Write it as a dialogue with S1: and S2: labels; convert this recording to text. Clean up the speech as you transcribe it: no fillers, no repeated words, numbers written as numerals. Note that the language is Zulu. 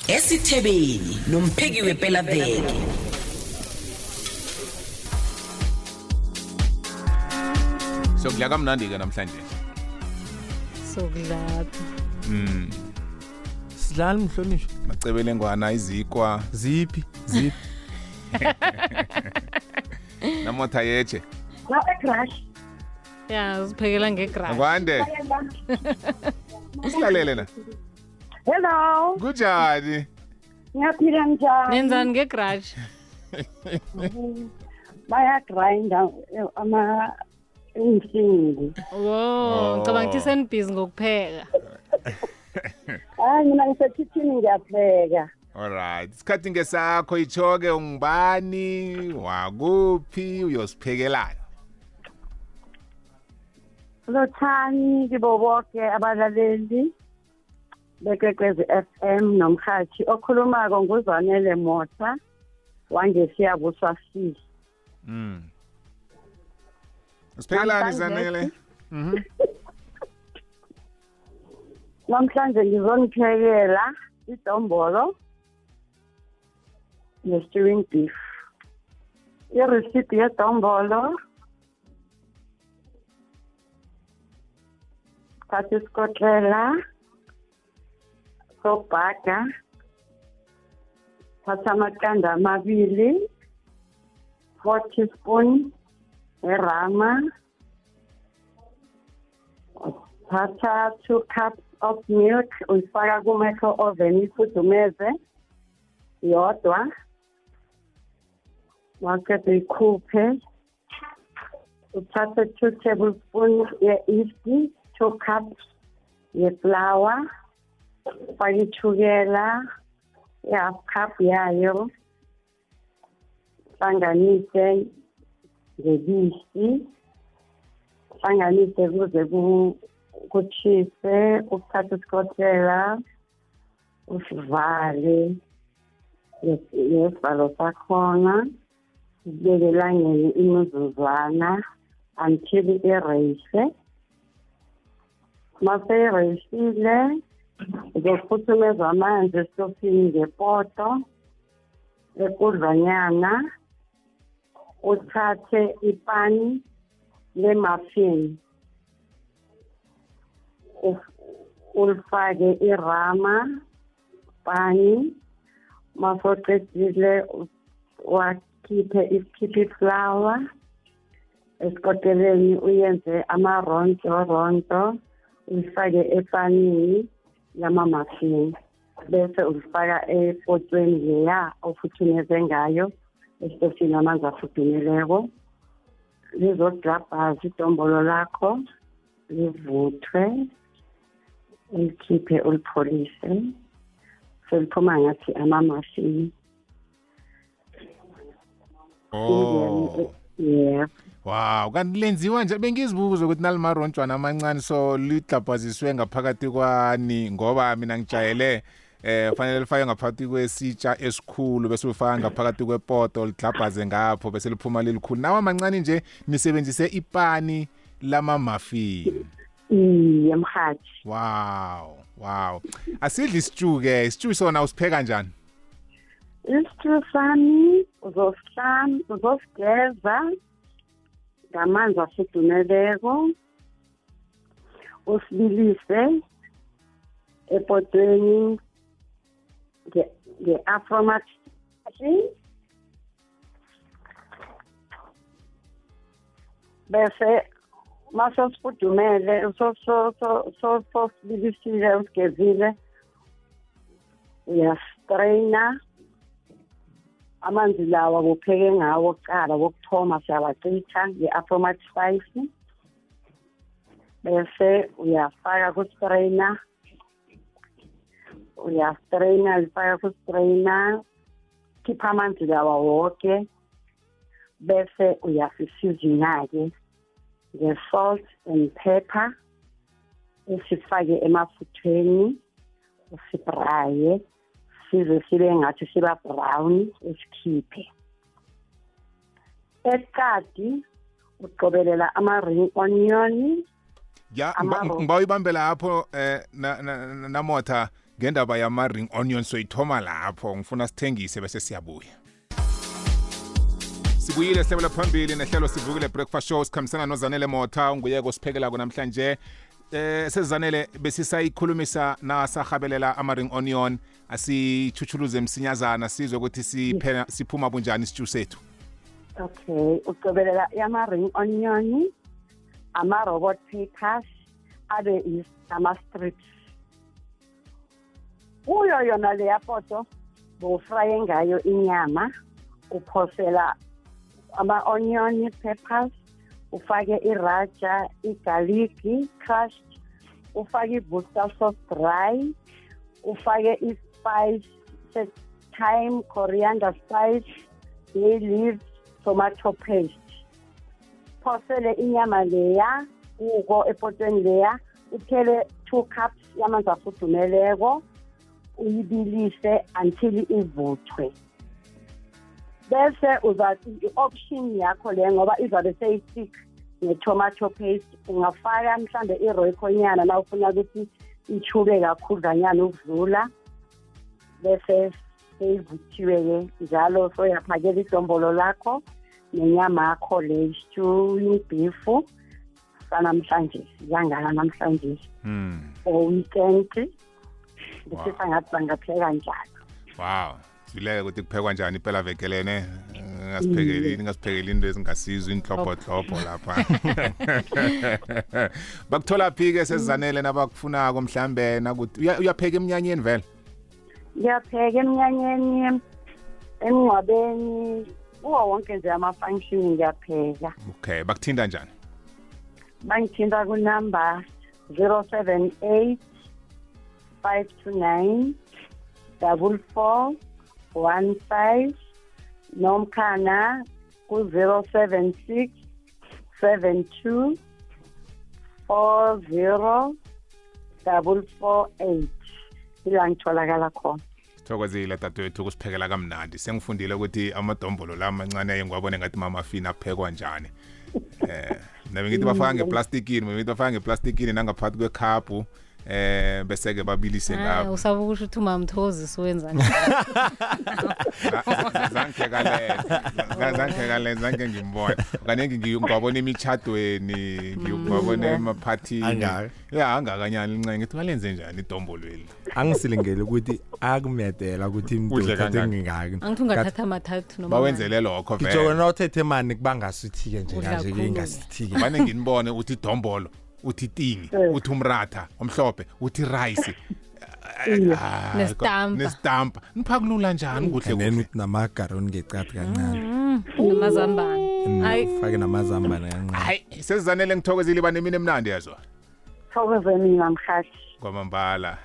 S1: esithebeni nompheki wephela veki.
S2: Sokudla kamnandi ke namhlanje.
S3: Sokudla.
S4: Sidlala mhlonishwa.
S2: Macebele ngwana izikwa
S4: Ziphi?
S2: namotha yeche.
S5: Lapha crash.
S3: Ya, usiphekela ngegrass.
S2: Ngwande. Usilalele na.
S5: Hello.
S2: Kunjani?
S5: Ngiyaphila njani?
S3: Nenzani ngegrass?
S5: Baya grinda insimbi.
S3: Ngicabanga ukuthi senibhizi ngokupheka.
S5: Mina ngisekitchen ngiyapheka.
S2: Alright. Isikhathi ngesakho ichoke ungubani, wakuphi, uyosiphekelana.
S5: Lothani kibo bonke abalaleli beKwekwezi FM nomhathi okhulumako nguzwanele Motha wangesiyabuswa sisi.
S2: Usiphekelani Zanele?
S5: Namhlanje ngizoniphekela idombolo ne-stewing beef. I-recipe yedombolo thatha isikotlela sobhaga, thatha amaqanda amabili, 4 teaspoon erama, thatha 2 cups of milk uyifaka ku-micro oven ifudumeze yodwa, waqeda uyikhuphe, uthathe 2 tablespoons ye-yeast, 2 cups ye-flour, ufake itshukela i-half cup yayo, hlanganise ngebisi, hlanganise kuze kuchise, uthathe isikotela usivale ngesivalo sakhona, ubeke elangeni imizuzwana until ireyise. Mase ireyisile uzophuthumeza amanzi esitofini ngepoto ekudlanyana, uthathe ipani le-muffin ulifake irama pani, masoqedile wakhiphe iflour esikoteleni uyenze amaronto uyifake epanini yama-muffin bese ulifaka epotweni leya ofuthumeze ngayo esitofini amanzi afudumeleko. Lizoglabhaza idombolo lakho livuthwe, ulikhiphe ulipholise, seliphuma ngathi ama-muffin. Yeah.
S2: Wow, kanti lenziwa nje bengizibuza ukuthi nalimarontshwana amancane so lihlabhaziswe ngaphakathi kwani ngoba mina ngijayele fanele lifake ngaphakathi kwesitsha esikhulu bese ufaka ngaphakathi kwepoto lihlabhaze ngapho bese liphuma lilikhulu. Nawa amancane nje nisebenzise ipani lama-muffin.
S5: Yemhathi.
S2: Wow. Asidli stew ke, stew sona usipheka kanjani?
S5: Istew sami uzosigeza ngamanzi afudumeleko, usibilise epotweni nge-aromat bese masosifudumele sosibilisile usigezile uyastraina amanzi lawa kupheke ngawo kuqala wokuthoma siyawacitha nge-aromat spice bese uyafaka ku-strainer lifaka ku-strainer khipha amanzi lawa woke bese uyasisizina-ke nge-salt and pepper usifake emafuthweni usibraye size sibe ngathi siba brown usikhiphe. Eqadi uqobelela ama-ring onion
S2: ya ngiba uyibambela lapho namotha ngendaba yama-ring onion soyithoma lapho ngifuna sithengise bese siyabuya. Sibuyile sibuyela phambili nehlelo sivukile breakfast show sikhambisana noZanele Motha unguyeko siphekela namhlanje. Sezanele besisayikhulumisa nasahabelela ama-ring onion asichuchuluze msinyazana sizwe ukuthi siphuma bunjani isithu sethu.
S5: Okay, ucobelela yama-ring onion, ama-robot papers, abe ama-strips. Kuyo yona leya poto bowufraye ngayo inyama, uphosela ama-onion peppers, ufake iraja, igaliki crushed, ufake i-booster sauce dry, ufake i-spice, thyme, coriander spice, bay leaves, tomato paste. Phosele inyama leya uko epotweni leya, uthele 2 cups yamanzi afudumeleko, uyibilise until ivuthwe. Bese uzathi i-option yakho le ngoba izabe seyistick ne-tomato paste, ungafaka mhlambe i-royco nyana na ufuna ukuthi ichube kakhudlanyana ukudlula, bese seyivuthiwe-ke njalo soyaphakela idombolo lakho nenyama yakho le stew beef sanamhlanje yangala namhlanje for weekend bese ngathi bangapheka njalo.
S2: Wow, sileke ukuthi kuphekwa njani iphela vekelene ngasiphekeli into ezingasizwe inhlopho lapha. Bakuthola phi ke sezanele nabakufunako mhlambe nakuthi uyapheka eminyanyeni vele?
S5: Ngiyapheka eminyanyeni, emngcwabeni, wonke nje ama-function ngiyapheka.
S2: Okay, bakuthinta njani?
S5: Bangithinta kunumber 078 529 4415 nomkhana ku-076 72 40 448 ila ngitholakala khona.
S2: Sithokozile dadewethu ukusiphekela kamnandi. Sengifundile ukuthi amadombolo la amancane ngiwabone ngathi mama fina aphekwa njani. Nabe ngithi bafaka ngeplastikini nangaphathi kwekhapu bese ke babilise ngapha.
S3: Usaba ukusho ukuthi umamthozi siwenza njani?
S2: Zange ngimbona. Kanenge ngiyabona emithadweni, ngiyabona emaphathini. Ya angakanyani incenge ukuthi kalenze njani idombolo leli.
S4: Angisilingele ukuthi akumedela ukuthi imntu uthathe ngingaki.
S3: Angithi ungathatha amathathu noma
S2: bawenzele lokho vele.
S4: Ngijoko na uthethe mani kubangasuthi-ke nje kanje ingasithike.
S2: Bane nginibone uthi idombolo, uthi tingi, uthi umratha omhlophe, uthi rice. Nestampa. Niphakulula njani kuhle kuhle.
S4: Nenu namagaroni ngecathi kancane.
S3: namazambane.
S4: Hayi fake namazambane kancane.
S2: Hayi sezizanele ngithokozile banemini emnandi yazo.
S5: Thokozeni namhlanje.
S2: Kwamambala